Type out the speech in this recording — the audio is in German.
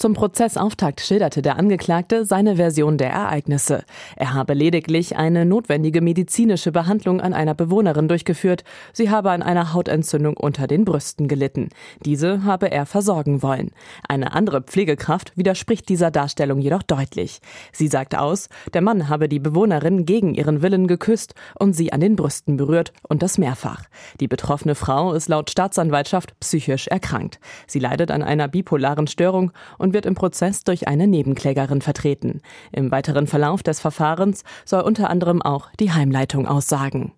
Zum Prozessauftakt schilderte der Angeklagte seine Version der Ereignisse. Er habe lediglich eine notwendige medizinische Behandlung an einer Bewohnerin durchgeführt. Sie habe an einer Hautentzündung unter den Brüsten gelitten. Diese habe er versorgen wollen. Eine andere Pflegekraft widerspricht dieser Darstellung jedoch deutlich. Sie sagt aus, der Mann habe die Bewohnerin gegen ihren Willen geküsst und sie an den Brüsten berührt und das mehrfach. Die betroffene Frau ist laut Staatsanwaltschaft psychisch erkrankt. Sie leidet an einer bipolaren Störung und wird im Prozess durch eine Nebenklägerin vertreten. Im weiteren Verlauf des Verfahrens soll unter anderem auch die Heimleitung aussagen.